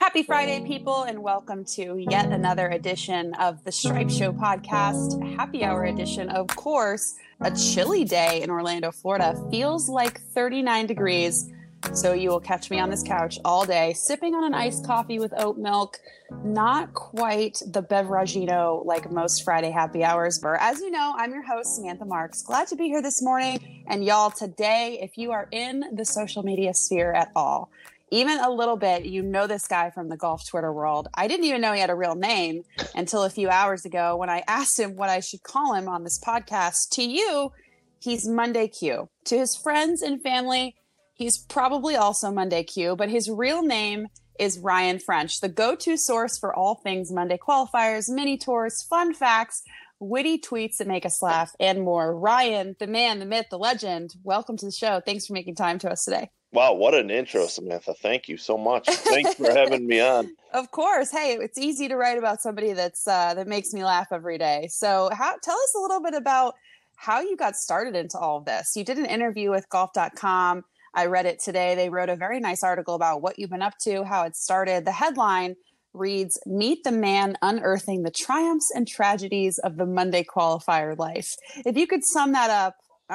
Happy Friday, people, and welcome to yet another edition of the Stripe Show podcast, happy hour edition. Of course, a chilly day in Orlando, Florida. Feels like 39 degrees, so you will catch me on this couch all day, sipping on an iced coffee with oat milk. Not quite the beveragino like most Friday happy hours, but as you know, I'm your host, Samantha Marks. Glad to be here this morning. And y'all, today, if you are in the social media sphere at all, even a little bit, you know this guy from the golf Twitter world. I didn't even know he had a real name until a few hours ago when I asked him what I should call him on this podcast. To you, he's Monday Q. To his friends and family, he's probably also Monday Q, but his real name is Ryan French, the go-to source for all things Monday qualifiers, mini tours, fun facts, witty tweets that make us laugh, and more. Ryan, the man, the myth, the legend, welcome to the show. Thanks for making time to us today. Wow, what an intro, Samantha. Thank you so much. Thanks for having me on. Of course. Hey, it's easy to write about somebody that makes me laugh every day. So tell us a little bit about how you got started into all of this. You did an interview with golf.com. I read it today. They wrote a very nice article about what you've been up to, how it started. The headline reads, "Meet the man unearthing the triumphs and tragedies of the Monday qualifier life." If you could sum that up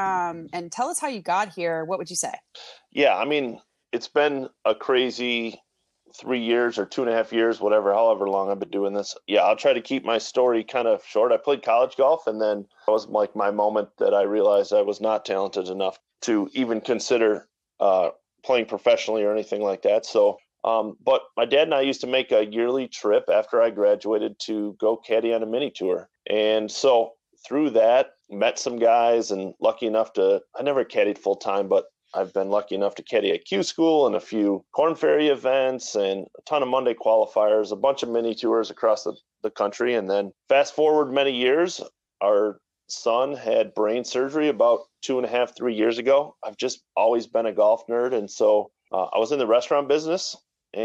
and tell us how you got here, what would you say? Yeah, I mean, it's been a crazy 3 years or 2.5 years, however long I've been doing this. Yeah, I'll try to keep my story kind of short. I played college golf, and then it was like my moment that I realized I was not talented enough to even consider playing professionally or anything like that. So, but my dad and I used to make a yearly trip after I graduated to go caddy on a mini tour. And so through that, met some guys, and lucky enough I never caddied full time, but I've been lucky enough to caddy at Q School and a few Corn Ferry events and a ton of Monday qualifiers, a bunch of mini tours across the country. And then fast forward many years, our son had brain surgery about 2.5, 3 years ago. I've just always been a golf nerd. And so I was in the restaurant business,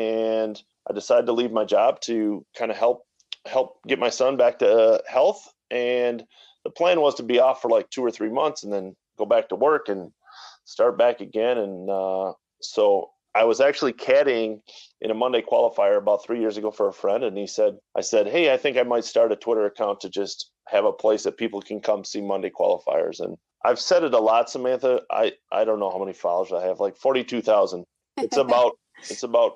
and I decided to leave my job to kind of help get my son back to health. And the plan was to be off for like 2 or 3 months and then go back to work and start back again. And so I was actually caddying in a Monday qualifier about 3 years ago for a friend. And I said, hey, I think I might start a Twitter account to just have a place that people can come see Monday qualifiers. And I've said it a lot, Samantha. I don't know how many followers I have, like 42,000. It's about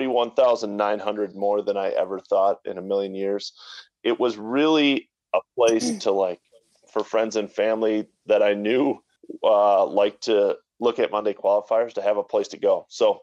41,900 more than I ever thought in a million years. It was really a place to, for friends and family that I knew like to look at Monday qualifiers, to have a place to go. So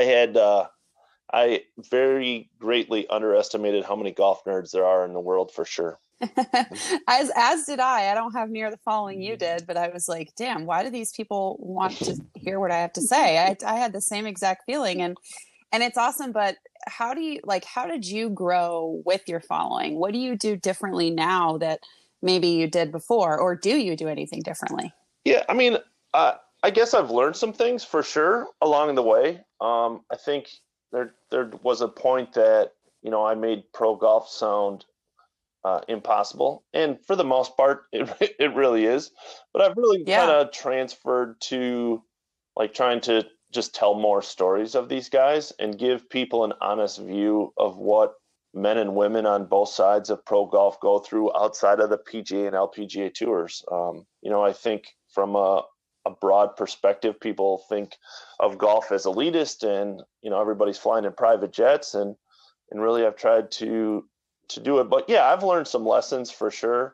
I very greatly underestimated how many golf nerds there are in the world, for sure. As did I. I don't have near the following you did, but I was like, damn, why do these people want to hear what I have to say? I had the same exact feeling, and it's awesome. But how did you grow with your following? What do you do differently now that maybe you did before, or do you do anything differently? Yeah, I mean, I guess I've learned some things for sure along the way. I think there was a point that, I made pro golf sound impossible. And for the most part, it really is. But I've really kind of transferred to trying to just tell more stories of these guys and give people an honest view of what men and women on both sides of pro golf go through outside of the PGA and LPGA tours. I think from a broad perspective, people think of golf as elitist, and everybody's flying in private jets, and really I've tried to do it. But yeah, I've learned some lessons for sure.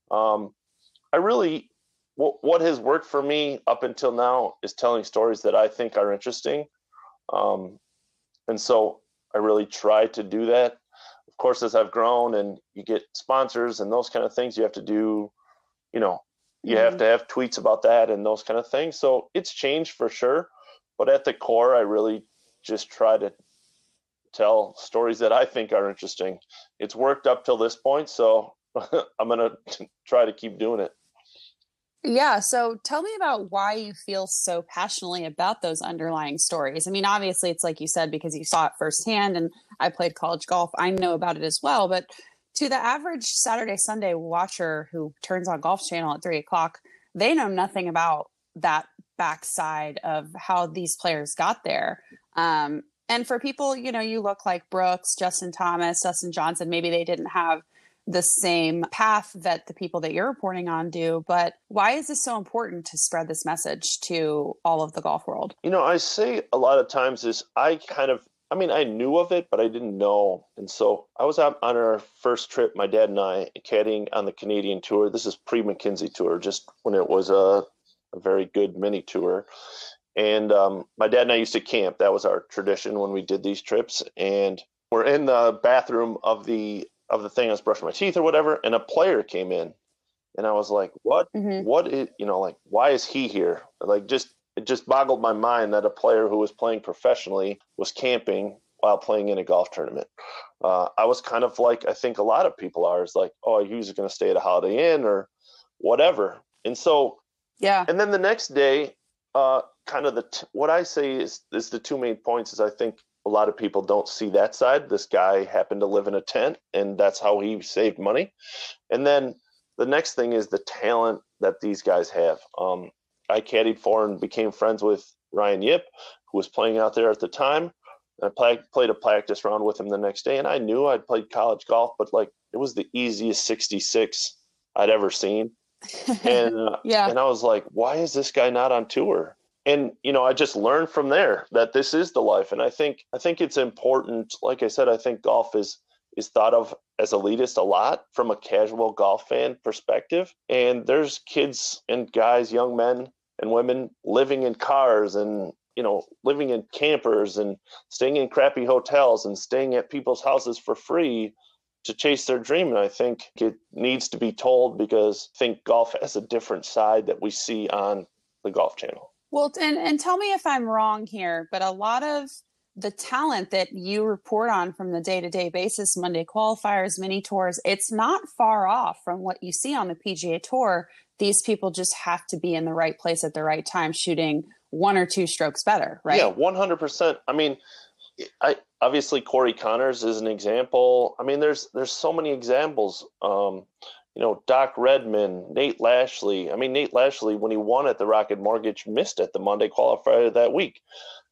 What has worked for me up until now is telling stories that I think are interesting, and so I really try to do that. Of course, as I've grown and you get sponsors and those kind of things, you have to do, you have to have tweets about that and those kind of things. So it's changed for sure. But at the core, I really just try to tell stories that I think are interesting. It's worked up till this point, so I'm going to try to keep doing it. Yeah. So tell me about why you feel so passionately about those underlying stories. I mean, obviously it's like you said, because you saw it firsthand, and I played college golf. I know about it as well, but to the average Saturday, Sunday watcher who turns on Golf Channel at 3:00, they know nothing about that backside of how these players got there. And for people, you look like Brooks, Justin Thomas, Dustin Johnson, maybe they didn't have the same path that the people that you're reporting on do. But why is this so important to spread this message to all of the golf world? I say a lot of times is I knew of it, but I didn't know. And so I was out on our first trip, my dad and I, caddying on the Canadian Tour. This is pre-McKinsey Tour, just when it was a very good mini tour. And my dad and I used to camp. That was our tradition when we did these trips. And we're in the bathroom of the thing. I was brushing my teeth or whatever, and a player came in. And I was like, what? Mm-hmm. What is, why is he here? It just boggled my mind that a player who was playing professionally was camping while playing in a golf tournament. I was kind of like, I think a lot of people are, is like, oh, he's going to stay at a Holiday Inn or whatever. And so, yeah. And then the next day, kind of what I say is the two main points is I think a lot of people don't see that side. This guy happened to live in a tent, and that's how he saved money. And then the next thing is the talent that these guys have. I caddied for and became friends with Ryan Yip, who was playing out there at the time. I played a practice round with him the next day, and I knew I'd played college golf, but it was the easiest 66 I'd ever seen. And yeah. And I was like, why is this guy not on tour? And I just learned from there that this is the life. And I think it's important. Like I said, I think golf is thought of as elitist a lot from a casual golf fan perspective. And there's kids and guys, young men and women living in cars and living in campers and staying in crappy hotels and staying at people's houses for free to chase their dream. And I think it needs to be told, because I think golf has a different side that we see on the Golf Channel. Well, and tell me if I'm wrong here, but a lot of the talent that you report on from the day-to-day basis, Monday qualifiers, mini tours, it's not far off from what you see on the PGA Tour. These people just have to be in the right place at the right time, shooting one or two strokes better, right? Yeah, 100%. I mean, obviously Corey Connors is an example. I mean, there's so many examples. Doc Redman, Nate Lashley. I mean, Nate Lashley, when he won at the Rocket Mortgage, missed at the Monday qualifier that week.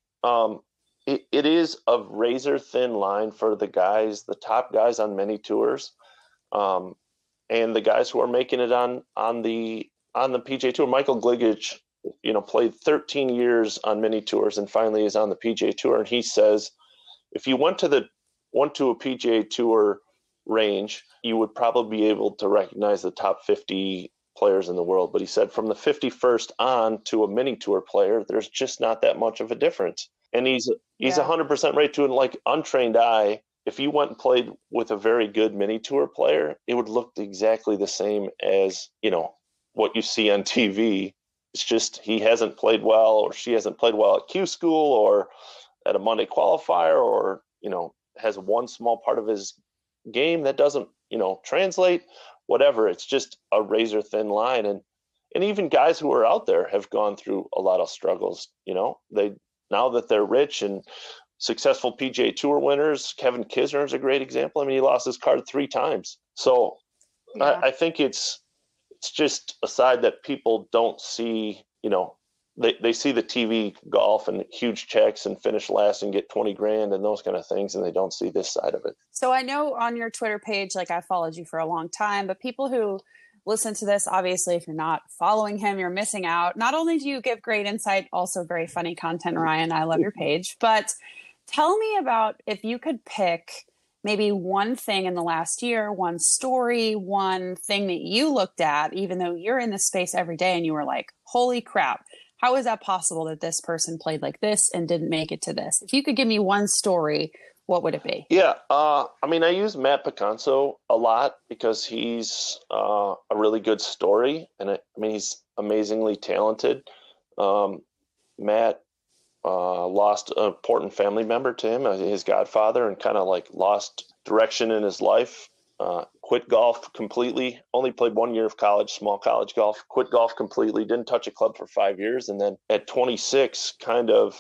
It is a razor thin line for the guys, the top guys on many tours, and the guys who are making it on the PGA Tour. Michael Gligich, played 13 years on many tours and finally is on the PGA Tour. And he says, if you went to a PGA Tour range, you would probably be able to recognize the top 50 players in the world. But he said from the 51st on to a mini tour player, there's just not that much of a difference. And he's 100% right to an untrained eye. If you went and played with a very good mini tour player, it would look exactly the same as, what you see on TV. It's just he hasn't played well, or she hasn't played well at Q School or at a Monday qualifier, or, has one small part of his game that doesn't, translate, whatever. It's just a razor thin line. And even guys who are out there have gone through a lot of struggles. Now that they're rich and successful PGA Tour winners, Kevin Kisner is a great example. I mean, he lost his card 3 times. So yeah. I think it's just a side that people don't see. They see the TV golf and huge checks and finish last and get 20 grand and those kind of things, and they don't see this side of it. So I know on your Twitter page, I followed you for a long time, but people who listen to this, obviously, if you're not following him, you're missing out. Not only do you give great insight, also very funny content, Ryan. I love your page. But tell me about, if you could pick maybe one thing in the last year, one story, one thing that you looked at, even though you're in this space every day and you were like, holy crap, how is that possible that this person played like this and didn't make it to this? If you could give me one story, what would it be? Yeah. I use Matt Picanso a lot because he's a really good story. And he's amazingly talented. Matt lost an important family member to him, his godfather, and kind of lost direction in his life. Quit golf completely, only played 1 year of college, small college golf, quit golf completely, didn't touch a club for 5 years. And then at 26 kind of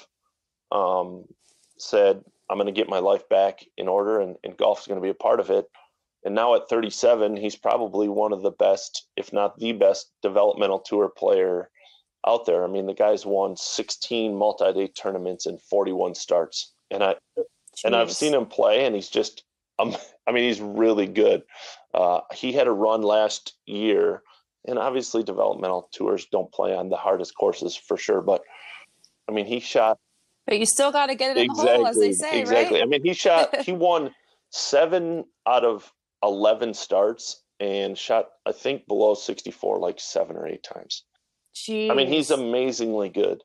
said, I'm going to get my life back in order, and golf is going to be a part of it. And now at 37, he's probably one of the best, if not the best, developmental tour player out there. I mean, the guy's won 16 multi-day tournaments and 41 starts. and I've seen Jeez. him play, and he's just, I mean, he's really good. He had a run last year, and obviously developmental tours don't play on the hardest courses for sure. But I mean, he shot But you still got to get it in the hole, as they exactly, say, right? exactly. I mean, he won 7 out of 11 starts and shot, I think, below 64 like 7 or 8 times. I mean, he's Jeez. amazingly good.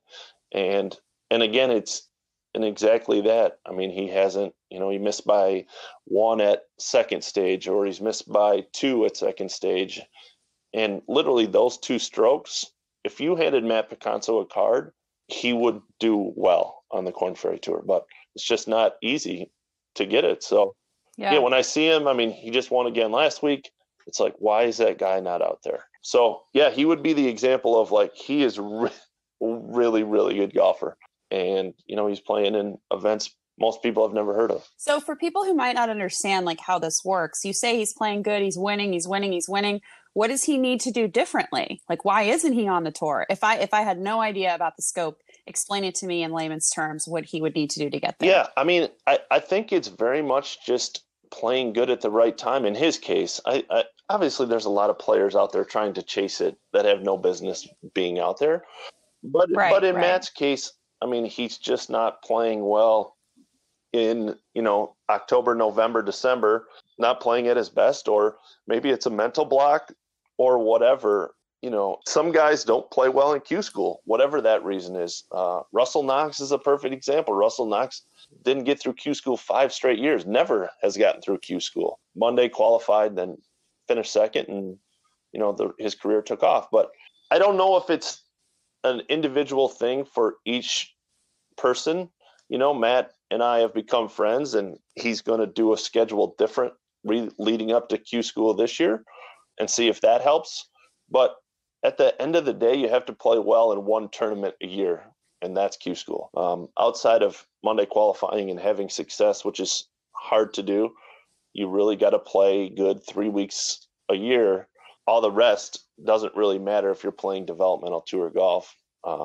And again, it's and exactly that. I mean, he hasn't, he missed by 1 at second stage, or he's missed by 2 at second stage. And literally those 2 strokes, if you handed Matt Picanso a card, he would do well on the Korn Ferry Tour, but it's just not easy to get it. So yeah, Yeah. when I see him, I mean, he just won again last week. It's like, why is that guy not out there? So yeah, he would be the example of like, he is really, really good golfer. And, he's playing in events most people have never heard of. So for people who might not understand like how this works, you say he's playing good, he's winning, he's winning, he's winning. What does he need to do differently? Like, why isn't he on the tour? If I had no idea about the scope, explain it to me in layman's terms what he would need to do to get there. Yeah, I mean, I think it's very much just playing good at the right time. In his case, I obviously there's a lot of players out there trying to chase it that have no business being out there. But in Matt's case, I mean, he's just not playing well in, October, November, December, not playing at his best, or maybe it's a mental block or whatever. Some guys don't play well in Q school, whatever that reason is. Russell Knox is a perfect example. Russell Knox didn't get through Q school 5 straight years, never has gotten through Q school. Monday qualified, then finished second, and, his career took off. But I don't know if it's an individual thing for each person. Matt and I have become friends, and he's going to do a schedule different leading up to Q school this year and see if that helps. But at the end of the day, you have to play well in one tournament a year, and that's Q school. Outside of Monday qualifying and having success, which is hard to do, you really got to play good 3 weeks a year. All the rest doesn't really matter if you're playing developmental tour golf.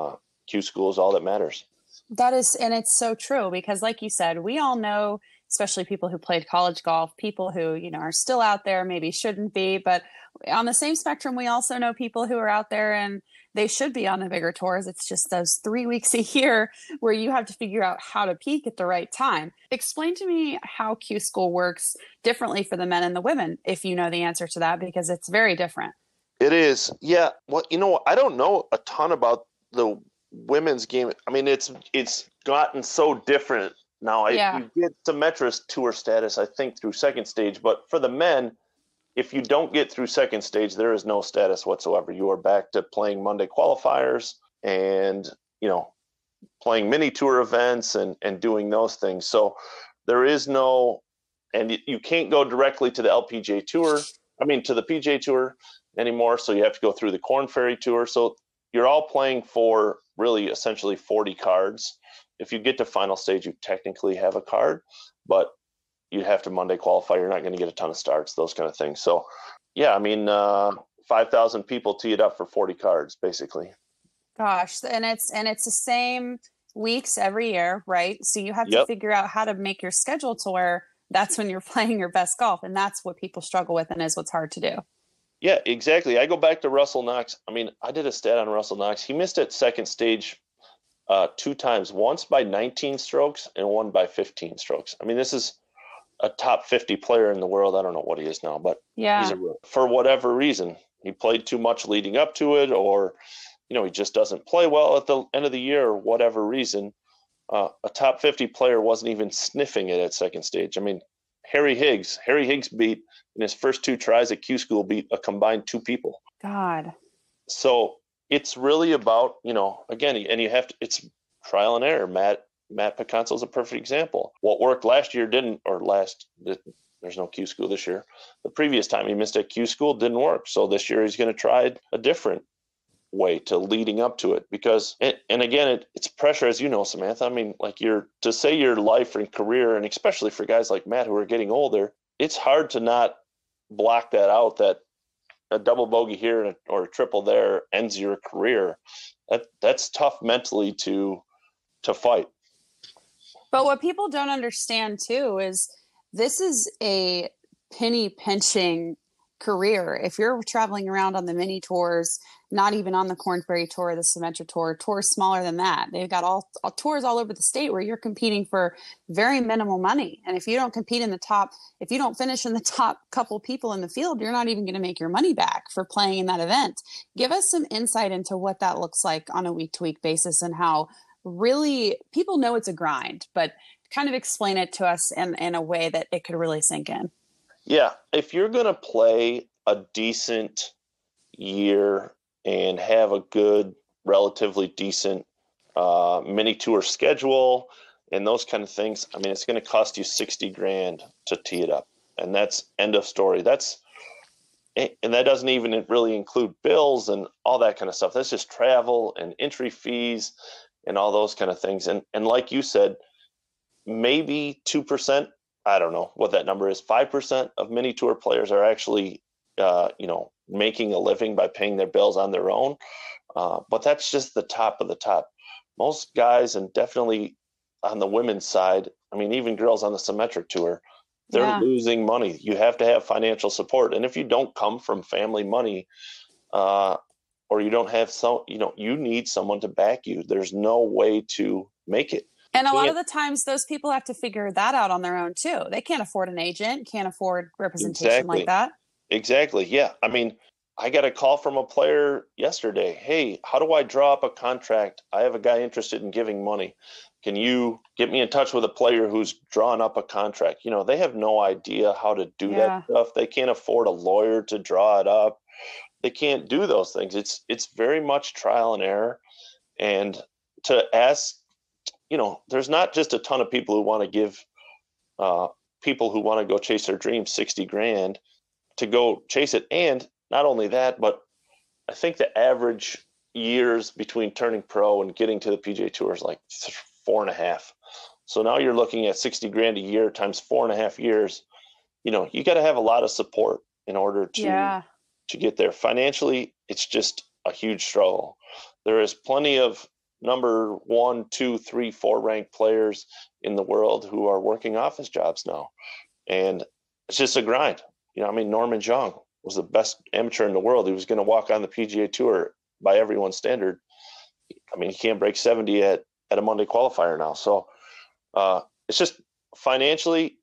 Q school is all that matters. That is, and it's so true because like you said, we all know, especially people who played college golf, people who, are still out there, maybe shouldn't be, but on the same spectrum, we also know people who are out there and they should be on the bigger tours. It's just those 3 weeks a year where you have to figure out how to peak at the right time. Explain to me how Q school works differently for the men and the women, if you know the answer to that, because it's very different. It is. Yeah. Well, I don't know a ton about the women's game. I mean, it's gotten so different now. You get Symetra's tour status, I think, through second stage, but for the men, if you don't get through second stage, there is no status whatsoever. You are back to playing Monday qualifiers and, playing mini tour events and doing those things. So there is no, and you can't go directly to the LPGA tour, to the PGA tour anymore. So you have to go through the Korn Ferry Tour. So you're all playing for really essentially 40 cards. If you get to final stage, you technically have a card, but you have to Monday qualify. You're not going to get a ton of starts, those kind of things. So, yeah, 5,000 people tee it up for 40 cards, basically. Gosh, and it's the same weeks every year, right? So you have to figure out how to make your schedule to where that's when you're playing your best golf, and that's what people struggle with and is what's hard to do. Yeah, exactly. I go back to Russell Knox. I did a stat on Russell Knox. He missed at second stage 2 times, once by 19 strokes and one by 15 strokes. This is a top 50 player in the world. I don't know what he is now, but he's for whatever reason, he played too much leading up to it, or, he just doesn't play well at the end of the year, or whatever reason. A top 50 player wasn't even sniffing it at second stage. Harry Higgs beat, in his first 2 tries at Q school, beat a combined 2 people. God. So it's really about, again, and you have to, it's trial and error. Matt Picanso is a perfect example. What worked last year didn't, there's no Q school this year. The previous time he missed at Q school didn't work. So this year he's going to try a different way to leading up to it, because, and again, it's pressure, as you know, Samantha. To say your life and career, and especially for guys like Matt who are getting older, it's hard to not block that out, that a double bogey here or a triple there ends your career. That's tough mentally to fight. But what people don't understand too is this is a penny pinching career. If you're traveling around on the mini tours, not even on the Korn Ferry Tour, the Symetra Tour, tours smaller than that. They've got all tours all over the state where you're competing for very minimal money. And if you don't compete in the top, if you don't finish in the top couple people in the field, you're not even going to make your money back for playing in that event. Give us some insight into what that looks like on a week-to-week basis and how really people know it's a grind, but kind of explain it to us in a way that it could really sink in. Yeah. If you're going to play a decent year and have a good, relatively decent mini tour schedule and those kind of things, I mean, it's going to cost you $60,000 to tee it up. And that's end of story. And that doesn't even really include bills and all that kind of stuff. That's just travel and entry fees and all those kind of things. And like you said, maybe 2%, I don't know what that number is, 5% of mini tour players are actually, making a living by paying their bills on their own. But that's just the top of the top. Most guys, and definitely on the women's side, I mean, even girls on the Symetra Tour, they're losing money. You have to have financial support. And if you don't come from family money, or you don't have you need someone to back you. There's no way to make it. And a lot of the times those people have to figure that out on their own too. They can't afford an agent, can't afford representation like that. Exactly. Yeah. I mean, I got a call from a player yesterday. Hey, how do I draw up a contract? I have a guy interested in giving money. Can you get me in touch with a player who's drawn up a contract? They have no idea how to do that stuff. They can't afford a lawyer to draw it up. They can't do those things. It's very much trial and error. And to ask, there's not just a ton of people who want to give people who want to go chase their dreams $60,000 to go chase it. And not only that, but I think the average years between turning pro and getting to the PGA Tour is like 4.5. So now you're looking at $60,000 a year times 4.5 years. You got to have a lot of support in order to get there. Financially, it's just a huge struggle. There is plenty of number 1, 2, 3, 4 ranked players in the world who are working office jobs now. And it's just a grind. Norman Jung was the best amateur in the world. He was going to walk on the PGA Tour by everyone's standard. I mean, he can't break 70 at a Monday qualifier now. So it's just financially,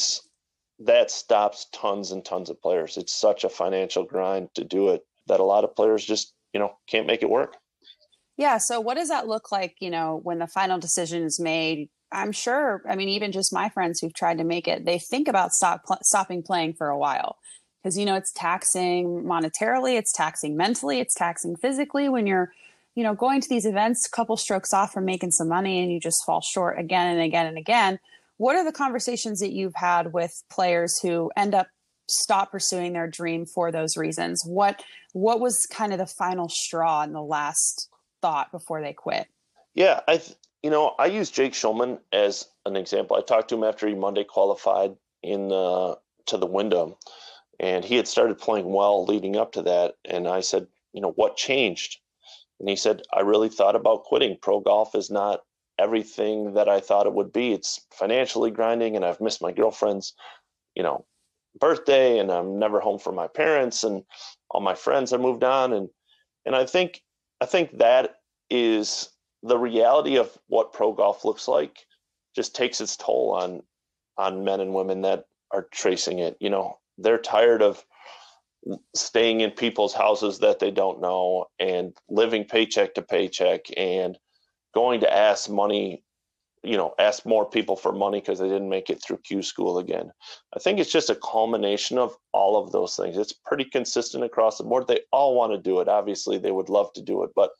that stops tons and tons of players. It's such a financial grind to do it that a lot of players just, can't make it work. Yeah. So what does that look like, when the final decision is made? I'm sure, even just my friends who've tried to make it, they think about stopping playing for a while because, it's taxing monetarily, it's taxing mentally, it's taxing physically when you're, going to these events, a couple strokes off from making some money and you just fall short again and again and again. What are the conversations that you've had with players who end up stop pursuing their dream for those reasons? What was kind of the final straw and the last thought before they quit? Yeah, I use Jake Schulman as an example. I talked to him after he Monday qualified to the Wyndham, and he had started playing well leading up to that. And I said, what changed? And he said, I really thought about quitting. Pro golf is not everything that I thought it would be. It's financially grinding, and I've missed my girlfriend's, birthday, and I'm never home from my parents, and all my friends have moved on. And I think that is the reality of what pro golf looks like. Just takes its toll on men and women that are chasing it. They're tired of staying in people's houses that they don't know and living paycheck to paycheck and going to ask more people for money because they didn't make it through Q school again. I think it's just a culmination of all of those things. It's pretty consistent across the board. They all want to do it. Obviously, they would love to do it. But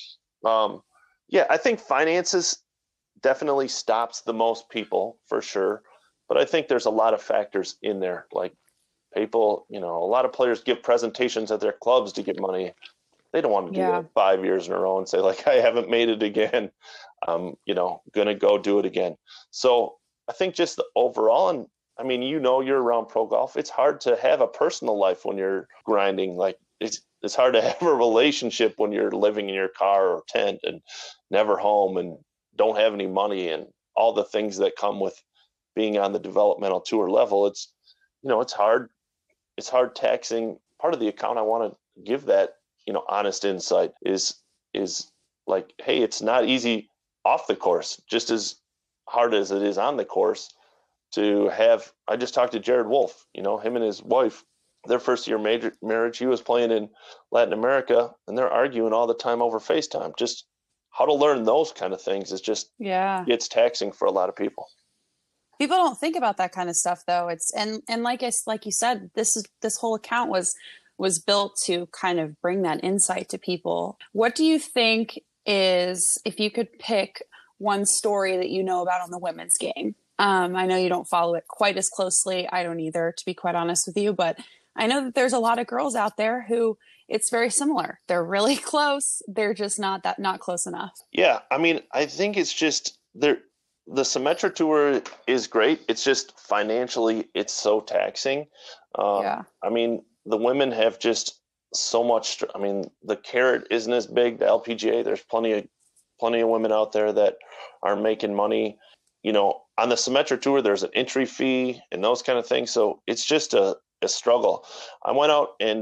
I think finances definitely stops the most people for sure. But I think there's a lot of factors in there. Like people, a lot of players give presentations at their clubs to get money. They don't want to do that 5 years in a row and say, like, I haven't made it again. I'm, going to go do it again. So I think just the overall, and you're around pro golf. It's hard to have a personal life when you're grinding. Like it's hard to have a relationship when you're living in your car or tent and never home and don't have any money and all the things that come with being on the developmental tour level. It's, it's hard. It's hard taxing. Part of the account I want to give that, honest insight is like, hey, it's not easy off the course, just as hard as it is on the course to have. I just talked to Jared Wolf, him and his wife, their first year marriage, he was playing in Latin America, and they're arguing all the time over FaceTime. Just how to learn those kind of things is just, it's taxing for a lot of people. People don't think about that kind of stuff, though. It's and like you said, this whole account was built to kind of bring that insight to people. What do you think is, if you could pick one story that you know about on the women's game? I know you don't follow it quite as closely. I don't either, to be quite honest with you, but I know that there's a lot of girls out there who it's very similar. They're really close. They're just not close enough. Yeah. I mean, I think it's just the Symetra Tour is great. It's just financially, it's so taxing. I mean, the women have just so much. I mean, the carrot isn't as big. The LPGA, there's plenty of women out there that are making money. On the Symetra Tour, there's an entry fee and those kind of things. So it's just a struggle. I went out and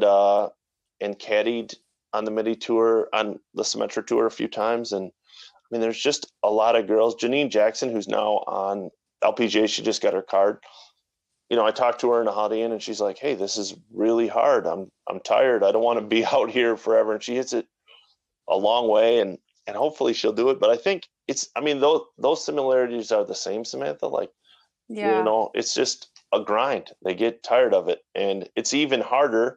caddied on the Midi Tour, on the Symetra Tour a few times, and I mean, there's just a lot of girls. Janine Jackson, who's now on LPGA, she just got her card. I talked to her in a Holiday Inn, and she's like, "Hey, this is really hard. I'm tired. I don't want to be out here forever." And she hits it a long way, and hopefully she'll do it. But I think those similarities are the same, Samantha. Like, it's just a grind. They get tired of it, and it's even harder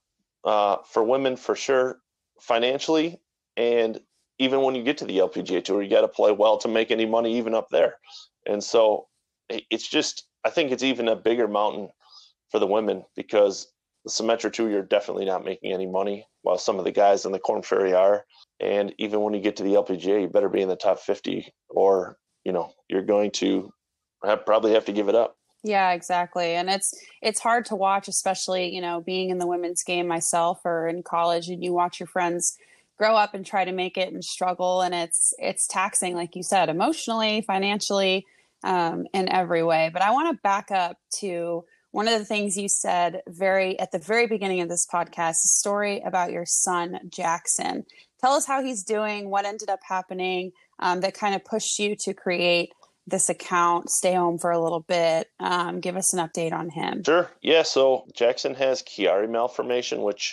for women for sure, financially, and even when you get to the LPGA Tour, you got to play well to make any money, even up there. And so it's just, I think it's even a bigger mountain for the women, because the Symetra Tour, you're definitely not making any money, while some of the guys in the Korn Ferry are. And even when you get to the LPGA, you better be in the top 50, or, you're going to probably have to give it up. Yeah, exactly. And it's hard to watch, especially, being in the women's game myself or in college, and you watch your friends grow up and try to make it and struggle. And it's taxing, like you said, emotionally, financially, in every way. But I want to back up to one of the things you said at the very beginning of this podcast, a story about your son, Jackson. Tell us how he's doing, what ended up happening, that kind of pushed you to create this account, stay home for a little bit. Give us an update on him. Sure. Yeah. So Jackson has Chiari malformation, which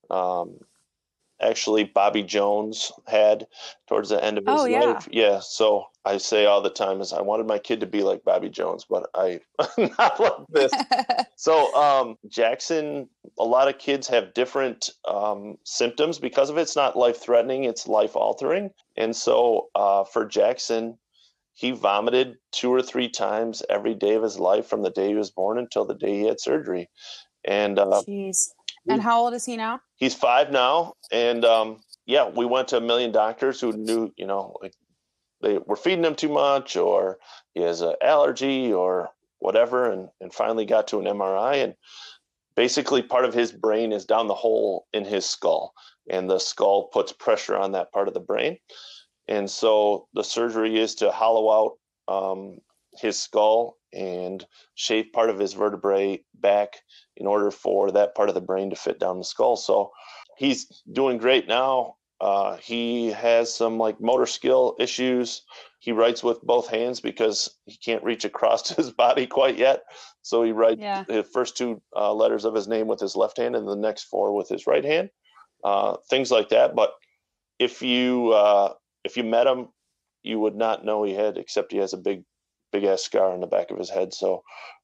actually Bobby Jones had towards the end of his life. Yeah. So I say all the time is I wanted my kid to be like Bobby Jones, but I not like this. So Jackson, a lot of kids have different symptoms because of it. It's not life-threatening, it's life-altering. And so for Jackson, he vomited 2 or 3 times every day of his life from the day he was born until the day he had surgery. And jeez. And how old is he now? He's 5 now. And we went to a million doctors who knew, like they were feeding him too much, or he has an allergy or whatever, and finally got to an MRI. And basically part of his brain is down the hole in his skull, and the skull puts pressure on that part of the brain. And so the surgery is to hollow out his skull and shave part of his vertebrae back in order for that part of the brain to fit down the skull. So he's doing great now. He has some like motor skill issues. He writes with both hands because he can't reach across his body quite yet. So he writes the first 2 letters of his name with his left hand and the next 4 with his right hand. Things like that. But if you met him, you would not know he had, except he has a big ass scar on the back of his head. So,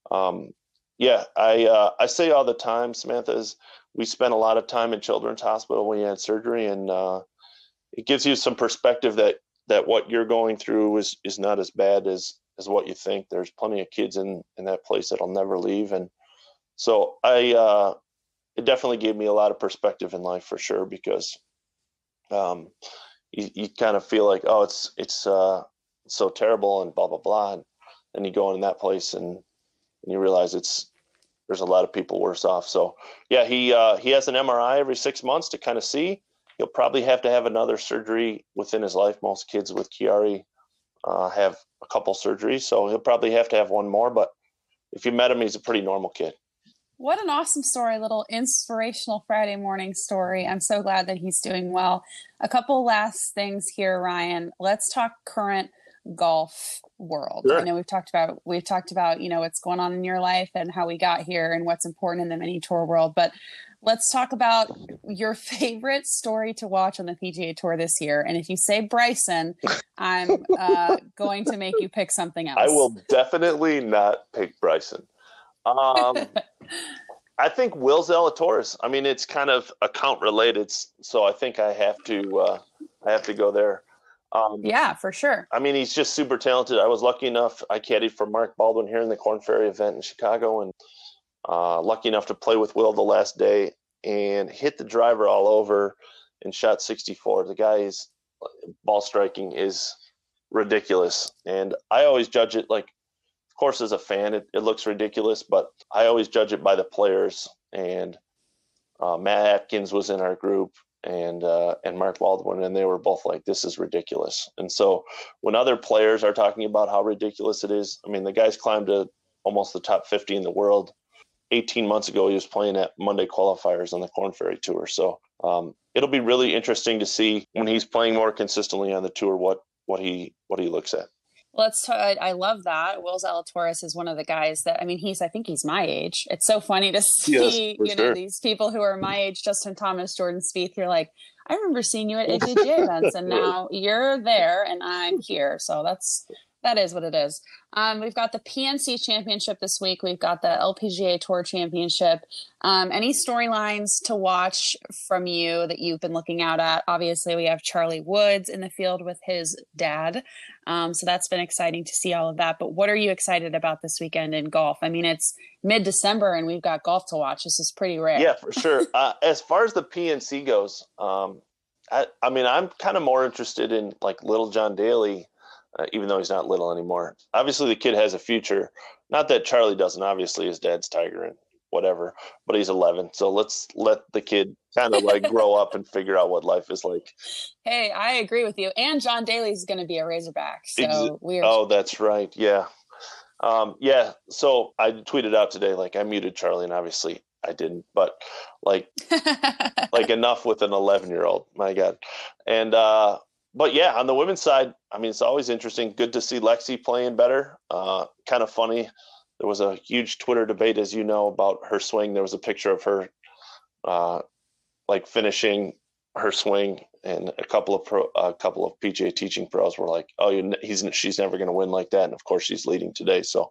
I say all the time, Samantha, is we spent a lot of time in Children's Hospital when he had surgery, and it gives you some perspective that what you're going through is not as bad as what you think. There's plenty of kids in that place that'll never leave. And so it definitely gave me a lot of perspective in life for sure, because you kind of feel like, oh, it's so terrible and blah, blah, blah. And you go in that place and you realize there's a lot of people worse off. So yeah, he has an MRI every 6 months to kind of see. He'll probably have to have another surgery within his life. Most kids with Chiari have a couple surgeries, so he'll probably have to have one more. But if you met him, he's a pretty normal kid. What an awesome story, little inspirational Friday morning story. I'm so glad that he's doing well. A couple last things here, Ryan. Let's talk current golf world. Sure. I know we've talked about, what's going on in your life and how we got here and what's important in the mini tour world. But let's talk about your favorite story to watch on the PGA Tour this year. And if you say Bryson, I'm going to make you pick something else. I will definitely not pick Bryson. I think Will Zalatoris. I mean, it's kind of account related, so I think I have to go there. Yeah, for sure. I mean, he's just super talented. I was lucky enough. I caddied for Mark Baldwin here in the Korn Ferry event in Chicago, and lucky enough to play with Will the last day and hit the driver all over and shot 64. The guy's ball striking is ridiculous, and I always judge it like, of course, as a fan, it looks ridiculous, but I always judge it by the players. And Matt Atkins was in our group, and Mark Baldwin, and they were both like, "This is ridiculous." And so when other players are talking about how ridiculous it is, I mean, the guy's climbed to almost the top 50 in the world. 18 months ago, he was playing at Monday qualifiers on the Korn Ferry Tour. So it'll be really interesting to see when he's playing more consistently on the tour what he looks at. I love that. Will Zalatoris is one of the guys that, I think he's my age. It's so funny to see, these people who are my age, Justin Thomas, Jordan Spieth. You're like, I remember seeing you at AJGA events, and now you're there and I'm here. So that is what it is. We've got the PNC Championship this week. We've got the LPGA Tour Championship. Any storylines to watch from you that you've been looking out at? Obviously, we have Charlie Woods in the field with his dad. So that's been exciting to see all of that. But what are you excited about this weekend in golf? I mean, it's mid-December and we've got golf to watch. This is pretty rare. Yeah, for sure. As far as the PNC goes, I mean, I'm kind of more interested in like little John Daly. Even though he's not little anymore. Obviously, the kid has a future. Not that Charlie doesn't. Obviously, his dad's Tiger and whatever, but he's 11. So let's let the kid kind of like grow up and figure out what life is like. Hey, I agree with you. And John Daly's going to be a Razorback. So weird. Oh, that's right. Yeah. Yeah. So I tweeted out today, like I muted Charlie, and obviously I didn't, but like enough with an 11-year-old. My God. And, but yeah, on the women's side, I mean, it's always interesting. Good to see Lexi playing better. Kind of funny. There was a huge Twitter debate, as you know, about her swing. There was a picture of her, like finishing her swing, and a couple of PGA teaching pros were like, "Oh, she's never going to win like that." And of course, she's leading today. So,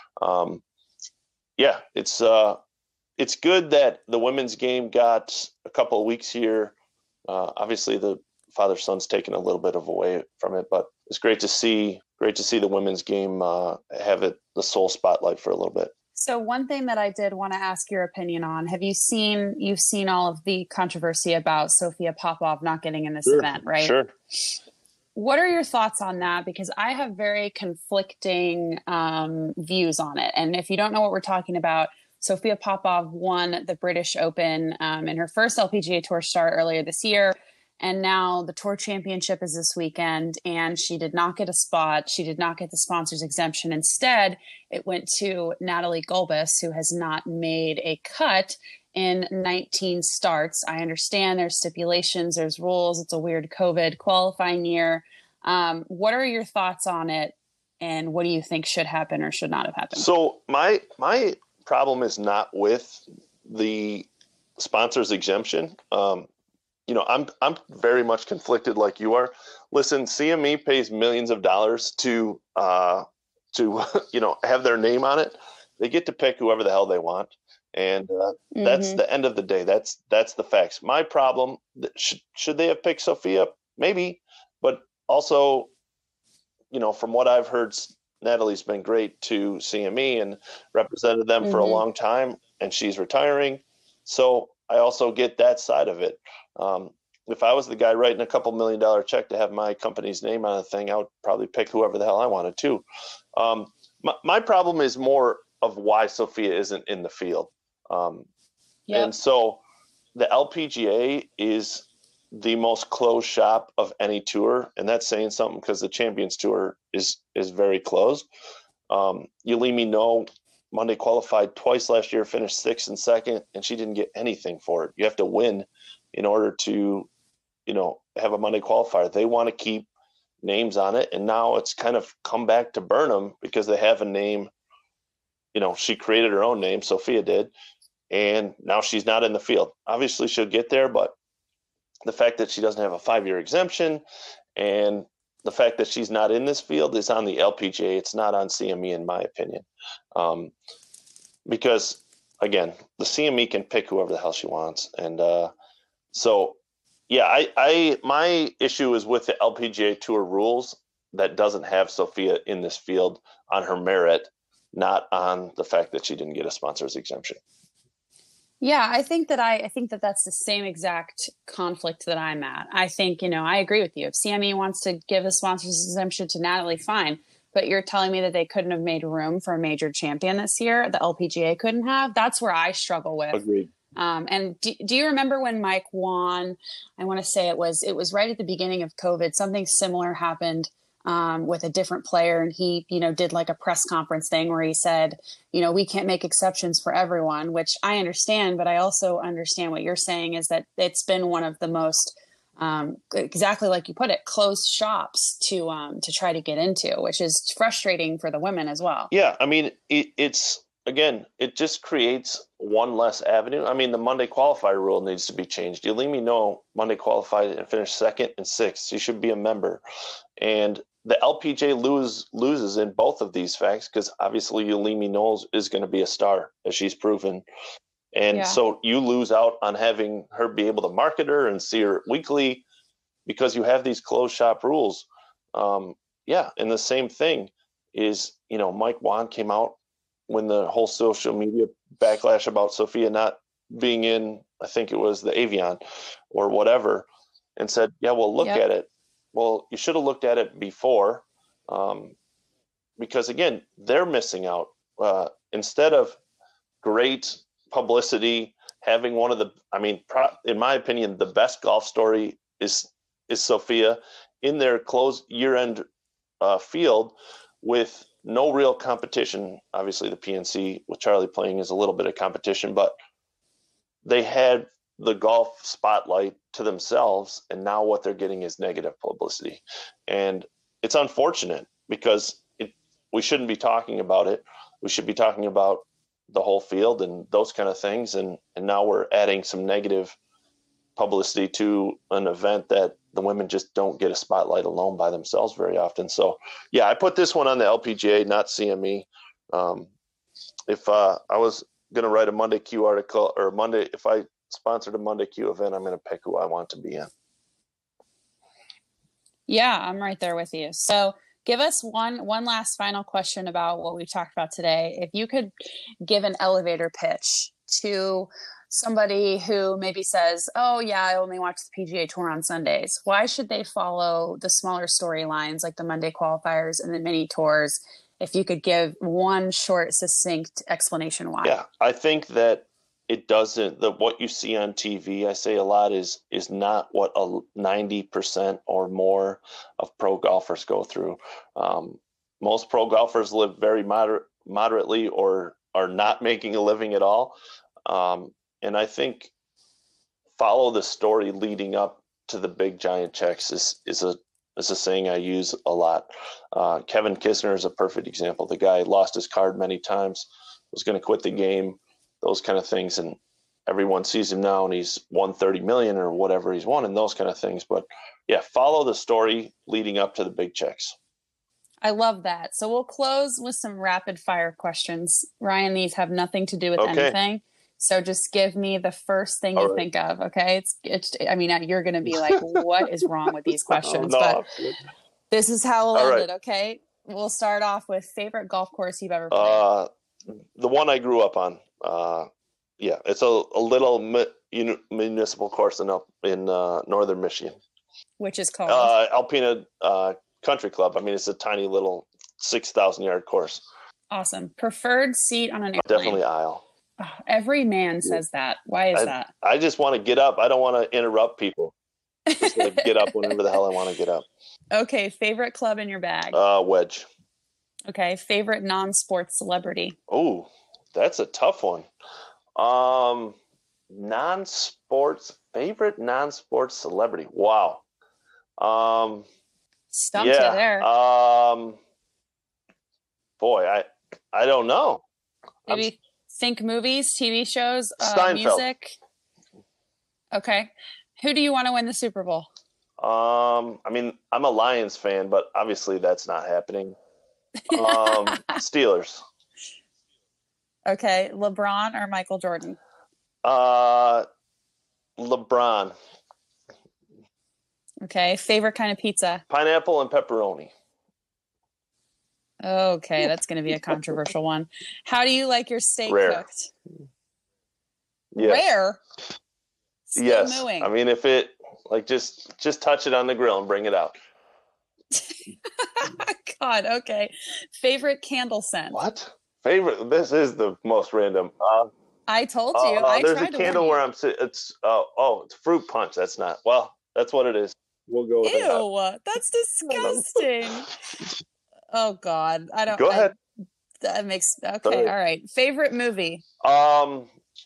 yeah, it's good that the women's game got a couple of weeks here. Obviously, the father-son's taken a little bit of away from it, but it's great to see the women's game have the sole spotlight for a little bit. So one thing that I did want to ask your opinion on, you've seen all of the controversy about Sophia Popov not getting in this event, right? Sure. What are your thoughts on that? Because I have very conflicting views on it. And if you don't know what we're talking about, Sophia Popov won the British Open in her first LPGA Tour start earlier this year. And now the Tour Championship is this weekend, and she did not get a spot. She did not get the sponsors exemption. Instead, it went to Natalie Gulbis, who has not made a cut in 19 starts. I understand there's stipulations, there's rules. It's a weird COVID qualifying year. What are your thoughts on it, and what do you think should happen or should not have happened? So my problem is not with the sponsors exemption. I'm very much conflicted like you are. Listen, CME pays millions of dollars to have their name on it. They get to pick whoever the hell they want. And that's the end of the day. That's the facts. My problem, should they have picked Sophia? Maybe. But also, from what I've heard, Natalie's been great to CME and represented them for a long time, and she's retiring. So I also get that side of it. If I was the guy writing a $2 million check to have my company's name on a thing, I would probably pick whoever the hell I wanted to. My problem is more of why Sophia isn't in the field. And so the LPGA is the most closed shop of any tour, and that's saying something because the Champions Tour is very closed. Yulimi No Monday qualified twice last year, finished 6th and 2nd, and she didn't get anything for it. You have to win in order to, have a Monday qualifier. They want to keep names on it, and now it's kind of come back to Burnham because they have a name. She created her own name, Sophia did, and now she's not in the field. Obviously, she'll get there, but the fact that she doesn't have a 5-year exemption and the fact that she's not in this field is on the LPGA. It's not on CME, in my opinion. Because, again, the CME can pick whoever the hell she wants. And my issue is with the LPGA Tour rules that doesn't have Sophia in this field on her merit, not on the fact that she didn't get a sponsor's exemption. Yeah, I think that that's the same exact conflict that I'm at. I think, I agree with you. If CME wants to give a sponsor's exemption to Natalie, fine. But you're telling me that they couldn't have made room for a major champion this year, the LPGA couldn't have? That's where I struggle with. Agreed. And do you remember when Mike won? I want to say it was right at the beginning of COVID. Something similar happened with a different player, and he, did like a press conference thing where he said, we can't make exceptions for everyone, which I understand, but I also understand what you're saying is that it's been one of the most, exactly like you put it, closed shops to try to get into, which is frustrating for the women as well. Yeah. I mean, it's, again, it just creates one less avenue. I mean, the Monday qualifier rule needs to be changed. Yulimi No Monday qualified and finished 2nd and 6th. She should be a member. And the LPGA loses in both of these facts because obviously Yulimi Knowles is going to be a star, as she's proven. And so you lose out on having her be able to market her and see her weekly because you have these closed shop rules. And the same thing is, Mike Wan came out when the whole social media backlash about Sophia not being in, I think it was the Avion or whatever, and said, look at it. Well, you should have looked at it before, because, again, they're missing out. Instead of great publicity, having one of the, in my opinion, the best golf story is Sophia in their closed year-end field with no real competition. Obviously, the PNC with Charlie playing is a little bit of competition, but they had the golf spotlight to themselves, and now what they're getting is negative publicity. And it's unfortunate because we shouldn't be talking about it. We should be talking about the whole field and those kind of things. And now we're adding some negative publicity to an event that the women just don't get a spotlight alone by themselves very often. So, I put this one on the LPGA, not CME. If I was going to write a Monday Q article or if I sponsored a Monday Q event, I'm going to pick who I want to be in. Yeah, I'm right there with you. So give us one last final question about what we've talked about today. If you could give an elevator pitch to somebody who maybe says, oh yeah, I only watch the PGA Tour on Sundays, why should they follow the smaller storylines like the Monday qualifiers and the mini tours? If you could give one short, succinct explanation why. Yeah, I think that it doesn't, what you see on TV, I say a lot, is not what 90% or more of pro golfers go through. Most pro golfers live very moderately or are not making a living at all. And I think follow the story leading up to the big giant checks is a saying I use a lot. Kevin Kisner is a perfect example. The guy lost his card many times, was going to quit the game, those kind of things. And everyone sees him now and he's won 30 million or whatever he's won and those kind of things. But follow the story leading up to the big checks. I love that. So we'll close with some rapid fire questions. Ryan, these have nothing to do with anything. So just give me the first thing you think of. Okay. It's, you're going to be like, what is wrong with these questions? But this is how we'll end it. Okay. We'll start off with favorite golf course you've ever played. The one I grew up on. It's a little municipal course in northern Michigan. Which is called? Alpena Country Club. It's a tiny little 6,000 yard course. Awesome. Preferred seat on an airplane? Definitely aisle. Oh, every man says that. Why is that? I just want to get up. I don't want to interrupt people. Just like get up whenever the hell I want to get up. Okay, favorite club in your bag. Wedge. Okay, favorite non-sports celebrity. Oh, that's a tough one. Favorite non-sports celebrity. Wow. Stumped you there. Boy, I don't know. Maybe think movies, TV shows, Steinfeld. music. Okay. Who do you want to win the Super Bowl? I mean, I'm a Lions fan, but obviously that's not happening. Steelers. Okay. LeBron or Michael Jordan? LeBron. Okay. Favorite kind of pizza? Pineapple and pepperoni. Okay, that's going to be a controversial one. How do you like your steak Rare. cooked? Yes. Rare? Still Yes. mooing. I mean, if it like just touch it on the grill and bring it out. God, okay. Favorite candle scent? What? Favorite? This is the most random. I told you. I there's tried a to candle warn where you. I'm sitting. It's it's fruit punch. That's not. Well, that's what it is. We'll go with it. Ew, that's disgusting. Oh God, I don't. Go ahead. That makes okay. Sorry. All right. Favorite movie? God,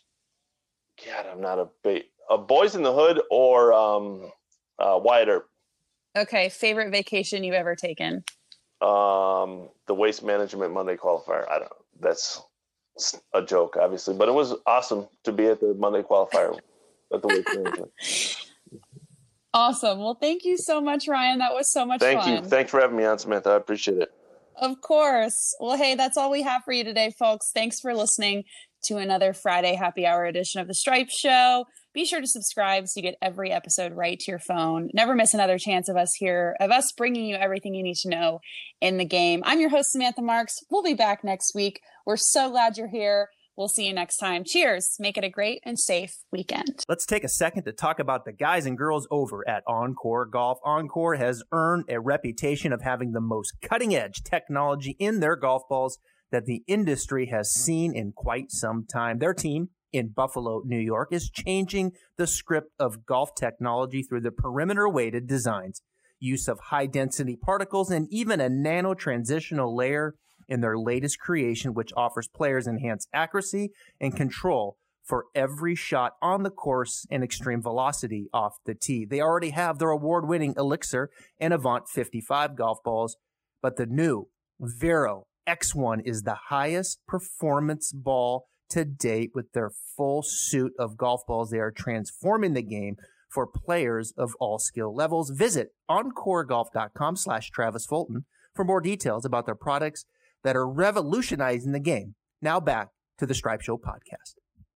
I'm not a Boys in the Hood or Wyatt Earp. Okay. Favorite vacation you've ever taken? The Waste Management Monday qualifier. I don't. That's a joke, obviously, but it was awesome to be at the Monday qualifier at the Waste Management. Awesome. Well, thank you so much, Ryan. That was so much fun. Thank you. Thanks for having me on, Samantha. I appreciate it. Of course. Well, hey, that's all we have for you today, folks. Thanks for listening to another Friday happy hour edition of The Stripe Show. Be sure to subscribe so you get every episode right to your phone. Never miss another chance of us bringing you everything you need to know in the game. I'm your host, Samantha Marks. We'll be back next week. We're so glad you're here. We'll see you next time. Cheers. Make it a great and safe weekend. Let's take a second to talk about the guys and girls over at Encore Golf. Encore has earned a reputation of having the most cutting-edge technology in their golf balls that the industry has seen in quite some time. Their team in Buffalo, New York, is changing the script of golf technology through the perimeter-weighted designs, use of high-density particles, and even a nano-transitional layer in their latest creation, which offers players enhanced accuracy and control for every shot on the course and extreme velocity off the tee. They already have their award-winning Elixir and Avant 55 golf balls, but the new Vero X1 is the highest performance ball to date. With their full suit of golf balls, they are transforming the game for players of all skill levels. Visit encoregolf.com/Travis Fulton for more details about their products that are revolutionizing the game. Now back to the Stripe Show podcast.